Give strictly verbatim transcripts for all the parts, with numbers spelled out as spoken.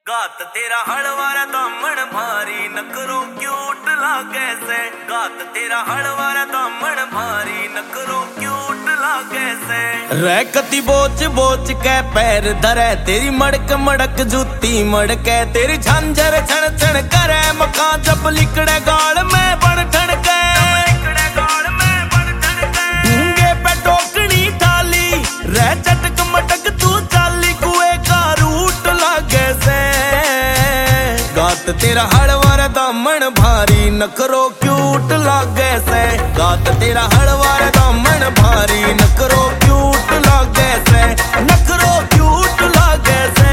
गात तेरा हलवारा दामन भारी नकरो क्यूट लागे से। गात तेरा हलवारा दामन भारी नकरो क्यूट लागे से। रैकती बोच बोच के पैर धरे तेरी मड़क मड़क जूती मड़के तेरी झांझर छण छण करे मका जब लिकड़े गाल में बन ठणके ढूंगे पे टोकनी थाली रह चटक मटक तू चाली कुए का रूट लागे से। गात तेरा हलवारा दामन भारी नकरो क्यूट लागे से। गात तेरा हलवारा दामन भारी नकरो क्यूट लागे से। नकरो क्यूट लागे से।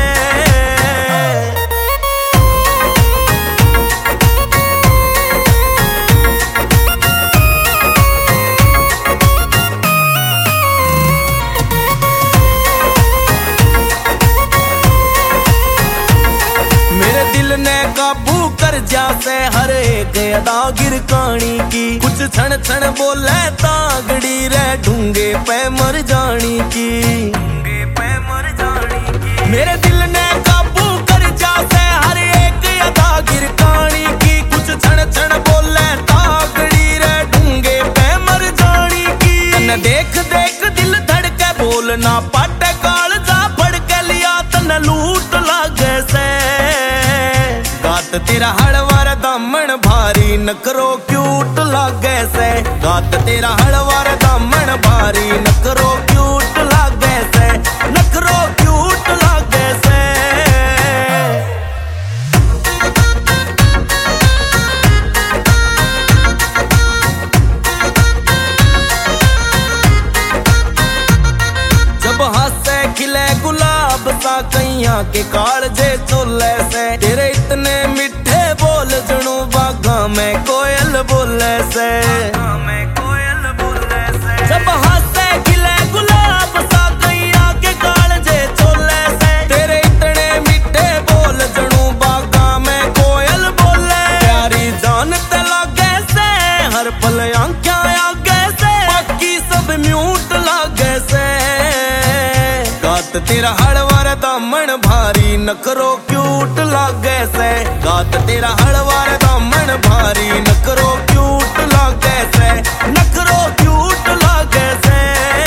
मेरे दिल ने काबू कर जा से हर एक अदा गिर कहानी की कुछ क्षण क्षण बोले तागड़ी रे ढूंगे पे मर जानी की ढूंगे पे मर जानी की। मेरे दिल ने काबू कर जा से हर एक अदा गिर कहानी की कुछ क्षण क्षण बोले तागड़ी रे ढूंगे पे मर जानी की। तन देख देख दिल धड़के बोलना पाटे काल जा फड़के लिया तन लूट लागे से। गात तेरा हलवारा दामन भारी नकरो क्यूट लागे से। गात तेरा हलवारा दामन भारी नकरो क्यूट लागे से। नकरो क्यूट लागे से। जब हासे खिले गुलाब सा कैया के कालजे चोले से तेरे इतने मिठे बोल जणू बागा में कोयल बोले से। जब हासे खिले गुलाब सा कैया के कालजे चोले से तेरे इतने मिठे बोल जणू बागा में कोयल बोले। प्यारी जान ते लागे से हर पल आंख्या आगे से बाकी सब म्यूट लागे से। गात तेरा हलवारा दामन भारी नकरो क्यूट लागे से। गात तेरा हलवारा दामन भारी नकरो क्यूट लागे से। नकरो क्यूट लागे से।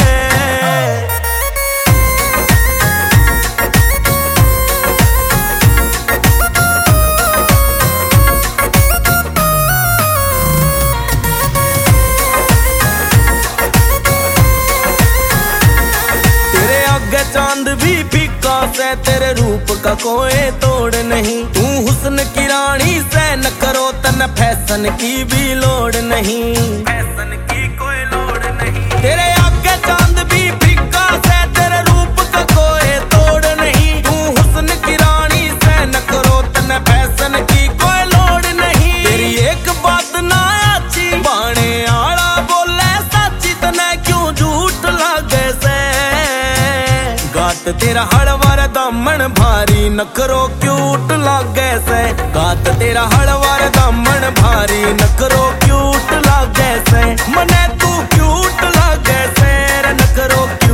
तेरे आगे चांद भी फीका से तेरे रूप का कोई तोड़ नहीं। तू हुस्न की रानी से न करो तन फैशन की भी लोड़ नहीं। फैशन की कोई लोड़ नहीं। तेरे आगे चांद भी फीका से तेरे रूप का कोई तोड़ नहीं। तू हुस्न की रानी से न करो तन फैशन की कोई लोड़ नहीं। तेरी एक बात ना अच्छी बाणे आला बोले सच्ची तने क्यों झूठ लागे से। गात तेरा हलवारा दामन भारी नकरो क्यूट लागे से। गात तेरा हलवारा दामन भारी नकरो क्यूट लागे से। मने तू क्यूट लागे से रे नकरो।